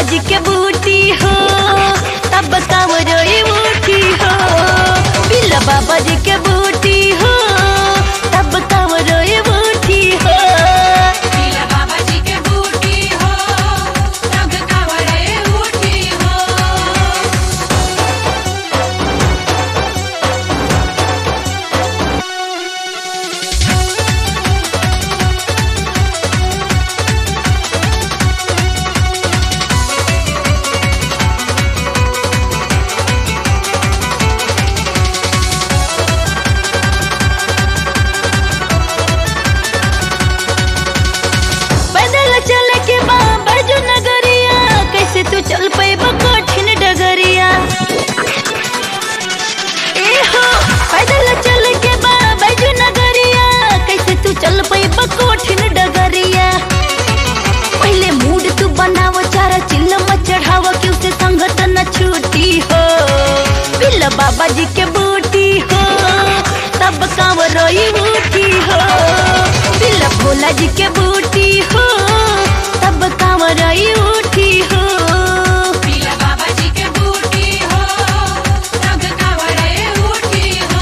जी के बूटी हो तब कांवरोई उठी हो। बिल्ला बाबा जी के बूटी हो तब कांवरोई उठी हो। बिल्ला बाबा जी के बूटी हो तब कांवरोई उठी हो। चले के बाबा जो नगरिया कैसे तू चल पैबा कठिन डगरिया। ए हो पैदल चल के बाबा जो नगरिया कैसे तू चल पैबा कठिन डगरिया। पहले मूड तू बनाव चारा चिल्लम चढ़ाव कि उसे संगत न छूटी हो। बिल्ला बाबा जी के बूटी हो तब कांवरोई उठी हो। बिल्ला भोला जी के बूटी हो तब कांवरोई उठी हो। बिल्ला बाबा जी के बूटी हो तब कांवरोई उठी हो।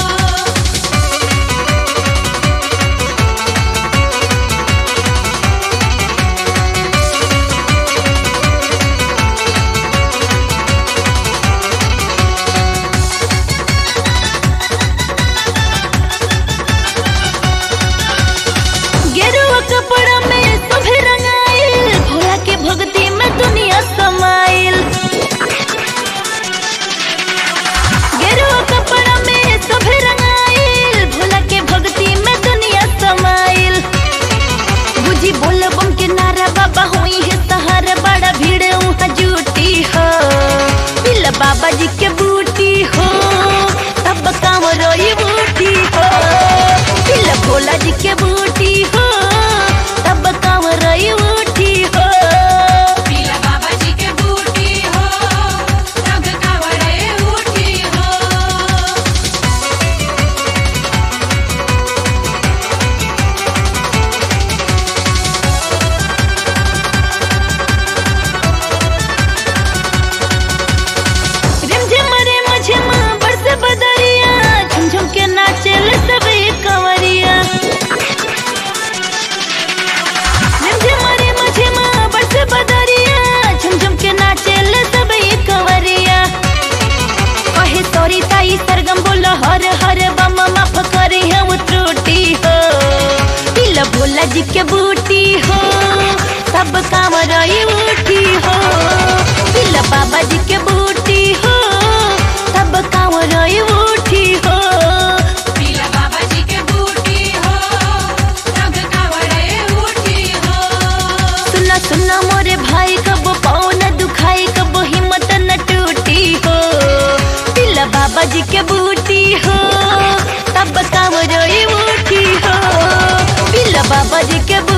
गेरुआ कपड़ा में सभे रंगाइल भोला के भक्ति में दुनिया समाइल। गेरुआ कपड़ा में सभे रंगाइल भोला के भक्ति में दुनिया समाइल। बुझी बोल बम के नारा बाबा हुई है सहारा बड़ा भीड़ वहाँ जुटी हो। बिल्ला बाबा जी के बूटी हो तब कांवरोई उठी हो। बिल्ला भोला जी के बूटी हो तब कांवरोई उठी हो। बिल्ला बाबा जी के बूटी हो तब कांवरोई उठी हो। रिमझिम रिमझिम बरस बदरिया झुमझुम के नाचेल सभी कंवरिया। रिमझिम रिमझिम बरस बदरिया झुमझुम के नाचेल सभी कंवरिया। कहे सॉरी ताई सरगम बोल हर हर बम माफ करे हम त्रुटि हो। बिल्ला भोला जी के बूटी हो तब कांवरोई उठी हो। बिल्ला बाबा जी के बूटी हो तब कांवरोई उठी हो। बिल्ला बाबा जी के बूटी हो तब कांवरोई उठी हो। सुना सुना मोरे भाई कब पाँव न दुखाई कब हिम्मत न टूटी हो। बिल्ला बाबा जी के बूटी हो तब कांवरोई उठी हो। बिल्ला बाबा जी के